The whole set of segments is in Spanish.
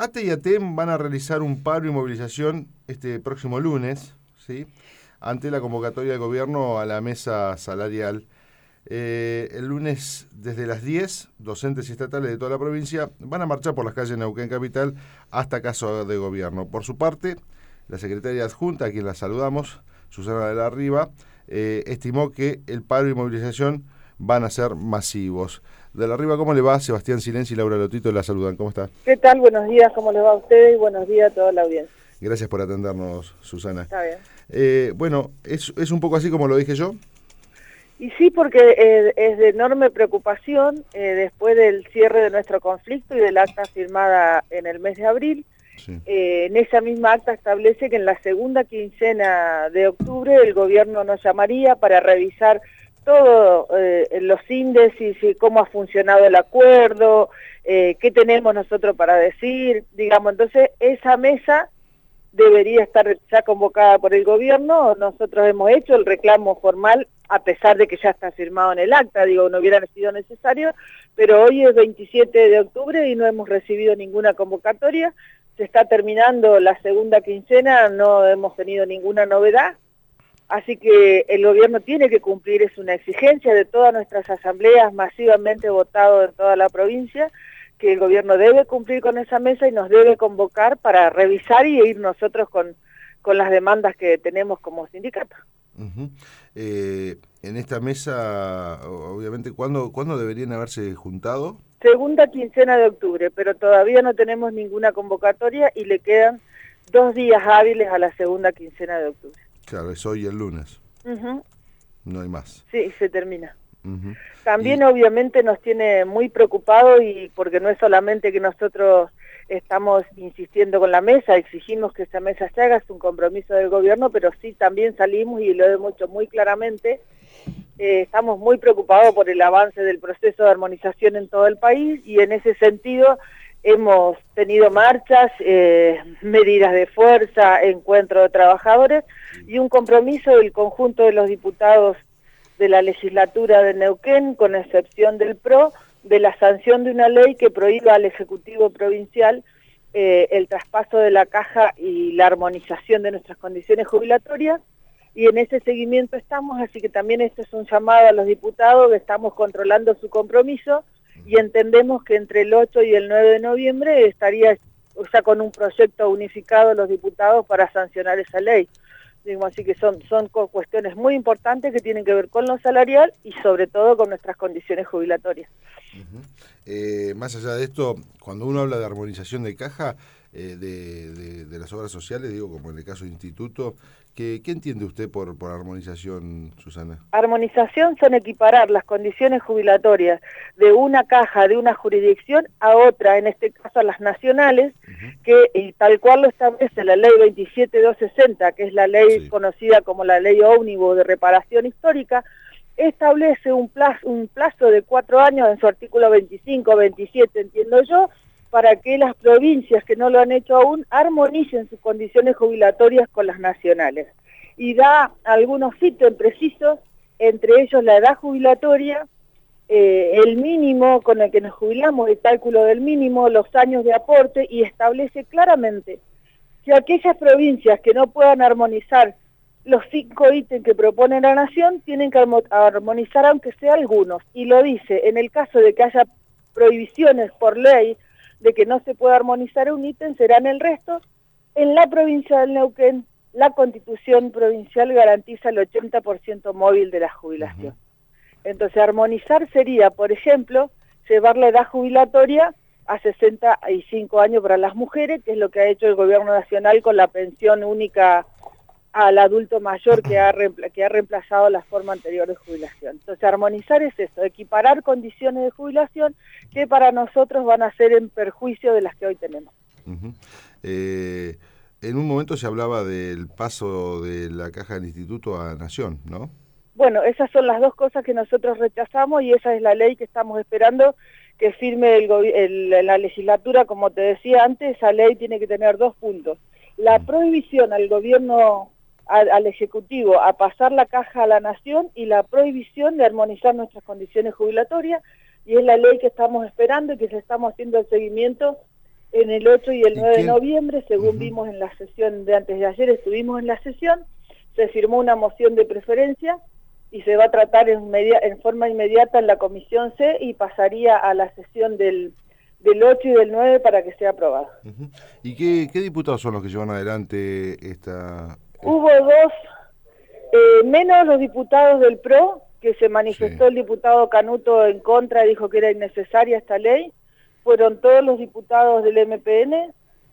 ATE y ATEM van a realizar un paro y movilización este próximo lunes, ¿sí? Ante la convocatoria del gobierno a la mesa salarial. El lunes desde las 10, docentes y estatales de toda la provincia van a marchar por las calles de Neuquén Capital hasta Casa de Gobierno. Por su parte, la secretaria adjunta, a quien la saludamos, Susana de la Riva, estimó que el paro y movilización van a ser masivos. De la Riva, ¿cómo le va? Sebastián Silenzi y Laura Lotito la saludan. ¿Cómo está? ¿Qué tal? Buenos días, ¿cómo les va a ustedes? Y buenos días a toda la audiencia. Gracias por atendernos, Susana. Está bien. Bueno, ¿es un poco así como lo dije yo? Y sí, porque es de enorme preocupación después del cierre de nuestro conflicto y del acta firmada en el mes de abril. Sí. En esa misma acta establece que en la segunda quincena de octubre el gobierno nos llamaría para revisar todos los índices y cómo ha funcionado el acuerdo, qué tenemos nosotros para decir, digamos. Entonces esa mesa debería estar ya convocada por el gobierno. Nosotros hemos hecho el reclamo formal, a pesar de que ya está firmado en el acta, digo, no hubiera sido necesario, pero hoy es 27 de octubre y no hemos recibido ninguna convocatoria. Se está terminando la segunda quincena, no hemos tenido ninguna novedad, así que el gobierno tiene que cumplir, es una exigencia de todas nuestras asambleas masivamente votado en toda la provincia, que el gobierno debe cumplir con esa mesa y nos debe convocar para revisar y ir nosotros con las demandas que tenemos como sindicato. Uh-huh. En esta mesa, obviamente, ¿cuándo deberían haberse juntado? Segunda quincena de octubre, pero todavía no tenemos ninguna convocatoria y le quedan 2 días hábiles a la segunda quincena de octubre. Claro, es hoy el lunes. Uh-huh. No hay más. Sí, se termina. Uh-huh. También obviamente nos tiene muy preocupados, y porque no es solamente que nosotros estamos insistiendo con la mesa, exigimos que esa mesa se haga, es un compromiso del gobierno, pero sí también salimos y lo hemos hecho muy claramente, estamos muy preocupados por el avance del proceso de armonización en todo el país, y en ese sentido hemos tenido marchas, medidas de fuerza, encuentro de trabajadores y un compromiso del conjunto de los diputados de la legislatura de Neuquén, con excepción del PRO, de la sanción de una ley que prohíba al Ejecutivo Provincial el traspaso de la caja y la armonización de nuestras condiciones jubilatorias, y en ese seguimiento estamos, así que también este es un llamado a los diputados, que estamos controlando su compromiso y entendemos que entre el 8 y el 9 de noviembre estaría ya con un proyecto unificado los diputados para sancionar esa ley. Así que son cuestiones muy importantes que tienen que ver con lo salarial y sobre todo con nuestras condiciones jubilatorias. Uh-huh. Más allá de esto, cuando uno habla de armonización de caja de las obras sociales, digo, como en el caso del instituto, ¿qué entiende usted por armonización, Susana? Armonización son equiparar las condiciones jubilatorias de una caja, de una jurisdicción a otra, en este caso a las nacionales, uh-huh, que tal cual lo establece la ley 27260, que es la ley conocida como la ley ómnibus de reparación histórica, establece un plazo de 4 años en su artículo 25, 27, entiendo yo, para que las provincias que no lo han hecho aún armonicen sus condiciones jubilatorias con las nacionales. Y da algunos ítems precisos, entre ellos la edad jubilatoria, el mínimo con el que nos jubilamos, el cálculo del mínimo, los años de aporte, y establece claramente que aquellas provincias que no puedan armonizar los 5 ítems que propone la Nación, tienen que armonizar aunque sea algunos. Y lo dice, en el caso de que haya prohibiciones por ley, de que no se pueda armonizar un ítem, serán el resto. En la provincia del Neuquén, la Constitución provincial garantiza el 80% móvil de la jubilación. Uh-huh. Entonces, armonizar sería, por ejemplo, llevar la edad jubilatoria a 65 años para las mujeres, que es lo que ha hecho el gobierno nacional con la pensión única al adulto mayor que ha reemplazado la forma anterior de jubilación. Entonces, armonizar es eso, equiparar condiciones de jubilación que para nosotros van a ser en perjuicio de las que hoy tenemos. Uh-huh. En un momento se hablaba del paso de la caja del instituto a Nación, ¿no? Bueno, esas son las dos cosas que nosotros rechazamos, y esa es la ley que estamos esperando que firme la legislatura. Como te decía antes, esa ley tiene que tener 2 puntos. La prohibición al gobierno, al Ejecutivo, a pasar la caja a la Nación, y la prohibición de armonizar nuestras condiciones jubilatorias, y es la ley que estamos esperando y que se estamos haciendo el seguimiento en el 8 y el 9 de quién? noviembre, según vimos en la sesión de antes de ayer, estuvimos en la sesión, se firmó una moción de preferencia y se va a tratar en forma inmediata en la Comisión C y pasaría a la sesión del 8 y del 9 para que sea aprobado. ¿Y qué diputados son los que llevan adelante esta...? Hubo dos, menos los diputados del PRO, que se manifestó el diputado Canuto en contra, dijo que era innecesaria esta ley, fueron todos los diputados del MPN,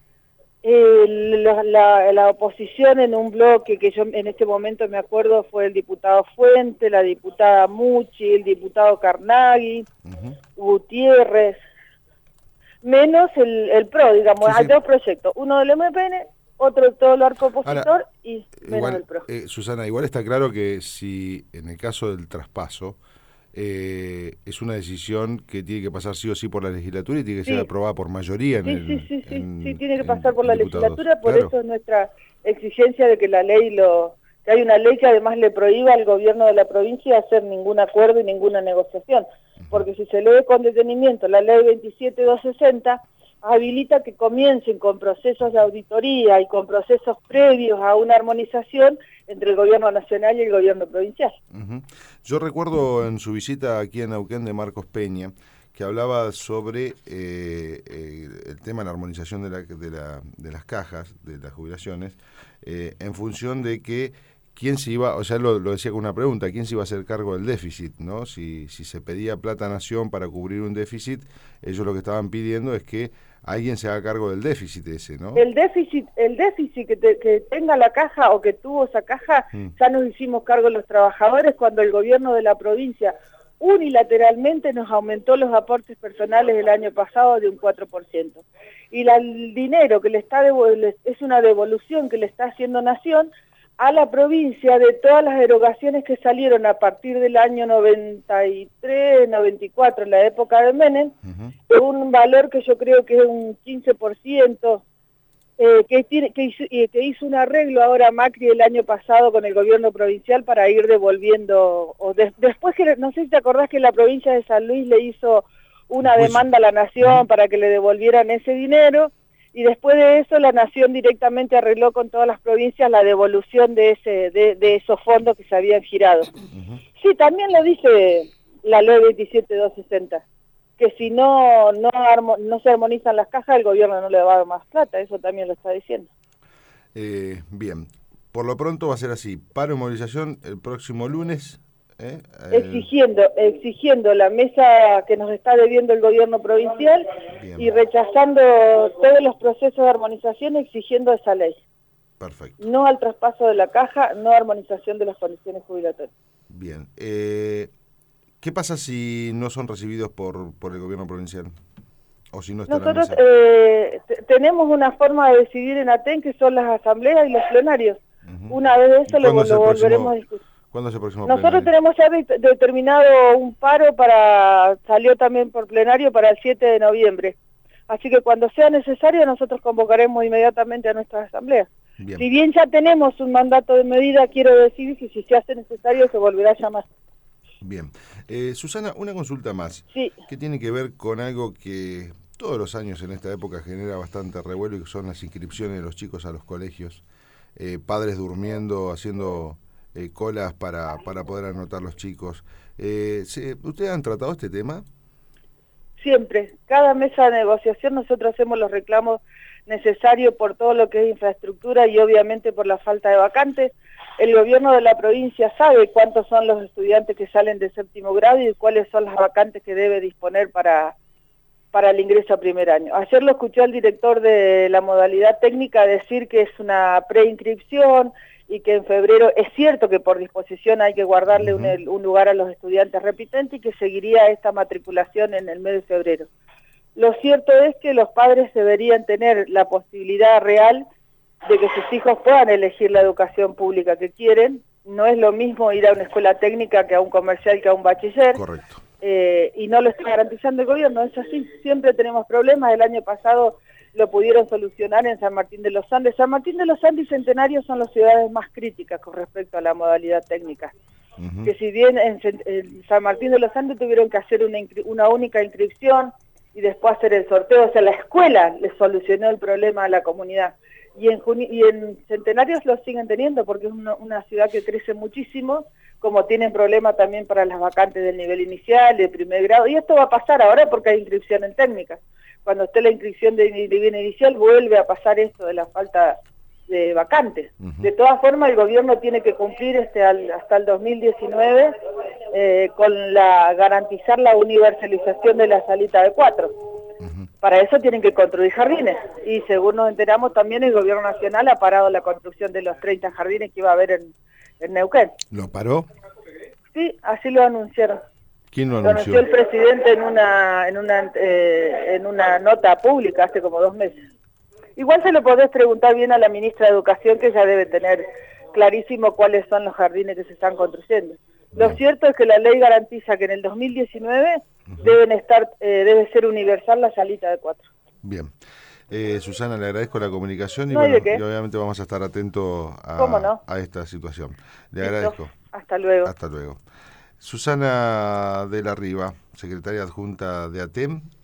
la oposición en un bloque que yo en este momento me acuerdo fue el diputado Fuente, la diputada Mucci, el diputado Carnaghi, Gutiérrez, menos el PRO, digamos, hay dos proyectos, uno del MPN, otro todo el arco opositor. Ahora, y menos igual, el PRO. Susana, igual está claro que si en el caso del traspaso es una decisión que tiene que pasar sí o sí por la legislatura y tiene que ser aprobada por mayoría. Sí, tiene que pasar por la legislatura, por eso es nuestra exigencia de que la ley que hay una ley que además le prohíba al gobierno de la provincia hacer ningún acuerdo y ninguna negociación, porque si se lee con detenimiento la ley 27260, habilita que comiencen con procesos de auditoría y con procesos previos a una armonización entre el gobierno nacional y el gobierno provincial. Yo recuerdo en su visita aquí en Neuquén de Marcos Peña, que hablaba sobre el tema de la armonización de las cajas, de las jubilaciones, en función de que quién se iba, o sea, lo decía con una pregunta, quién se iba a hacer cargo del déficit, ¿no? Si se pedía plata a Nación para cubrir un déficit, ellos lo que estaban pidiendo es que alguien se haga cargo del déficit ese, ¿no? El déficit que tenga la caja o que tuvo esa caja, ya nos hicimos cargo los trabajadores cuando el gobierno de la provincia unilateralmente nos aumentó los aportes personales el año pasado de un 4%. Y el dinero que es una devolución que le está haciendo Nación a la provincia de todas las erogaciones que salieron a partir del año 93, 94, en la época de Menem, un valor que yo creo que es un 15%, que hizo un arreglo ahora Macri el año pasado con el gobierno provincial para ir devolviendo, después que, no sé si te acordás que la provincia de San Luis le hizo una demanda a la Nación para que le devolvieran ese dinero, y después de eso la Nación directamente arregló con todas las provincias la devolución de esos fondos que se habían girado. Sí, también lo dice la ley 27260, que si no se armonizan las cajas, el gobierno no le va a dar más plata, eso también lo está diciendo. Bien, por lo pronto va a ser así, paro y movilización el próximo lunes. Exigiendo la mesa que nos está debiendo el gobierno provincial. Bien. Y rechazando todos los procesos de armonización, exigiendo esa ley. Perfecto. No al traspaso de la caja, no armonización de las condiciones jubilatorias. Bien. ¿Qué pasa si no son recibidos por el gobierno provincial? ¿O si no está Nosotros tenemos una forma de decidir en Aten, que son las asambleas y los plenarios. Una vez de eso lo volveremos a discutir. ¿Cuándo es el próximo Nosotros plenario? tenemos ya determinado un paro salió también por plenario para el 7 de noviembre. Así que cuando sea necesario nosotros convocaremos inmediatamente a nuestras asambleas. Bien. Si bien ya tenemos un mandato de medida, quiero decir que si se hace necesario se volverá a llamar. Bien. Susana, una consulta más. Sí. Que tiene que ver con algo que todos los años en esta época genera bastante revuelo, y que son las inscripciones de los chicos a los colegios. Padres durmiendo, haciendo colas para poder anotar los chicos. ¿Ustedes han tratado este tema? Siempre. Cada mesa de negociación nosotros hacemos los reclamos necesarios por todo lo que es infraestructura y obviamente por la falta de vacantes. El gobierno de la provincia sabe cuántos son los estudiantes que salen de séptimo grado y cuáles son las vacantes que debe disponer para el ingreso a primer año. Ayer lo escuché al director de la modalidad técnica decir que es una preinscripción y que en febrero, es cierto que por disposición hay que guardarle un lugar a los estudiantes repitentes y que seguiría esta matriculación en el mes de febrero. Lo cierto es que los padres deberían tener la posibilidad real de que sus hijos puedan elegir la educación pública que quieren. No es lo mismo ir a una escuela técnica que a un comercial que a un bachiller. Correcto. Y no lo está garantizando el gobierno, es así. Siempre tenemos problemas. El año pasado lo pudieron solucionar en San Martín de los Andes. San Martín de los Andes y Centenario son las ciudades más críticas con respecto a la modalidad técnica. Que si bien en San Martín de los Andes tuvieron que hacer una única inscripción, y después hacer el sorteo. O sea, la escuela le solucionó el problema a la comunidad. Y en Centenarios lo siguen teniendo porque es una ciudad que crece muchísimo, como tienen problema también para las vacantes del nivel inicial, de primer grado, y esto va a pasar ahora porque hay inscripción en técnicas. Cuando esté la inscripción de nivel inicial vuelve a pasar esto de la falta de vacantes. De todas formas, el gobierno tiene que cumplir hasta el 2019 con garantizar la universalización de la salita de 4. Para eso tienen que construir jardines, y según nos enteramos también el gobierno nacional ha parado la construcción de los 30 jardines que iba a haber en Neuquén. ¿Lo paró? Sí, así lo anunciaron. ¿Quién lo anunció? Lo anunció el presidente en una nota pública hace como 2 meses. Igual se lo podés preguntar bien a la ministra de Educación, que ella debe tener clarísimo cuáles son los jardines que se están construyendo. Lo cierto es que la ley garantiza que en el 2019 debe ser universal la salita de 4. Bien. Susana, le agradezco la comunicación y, no, bueno, y obviamente vamos a estar atentos a esta situación. Le agradezco. Hasta luego. Hasta luego. Susana de la Riva, secretaria adjunta de ATEM.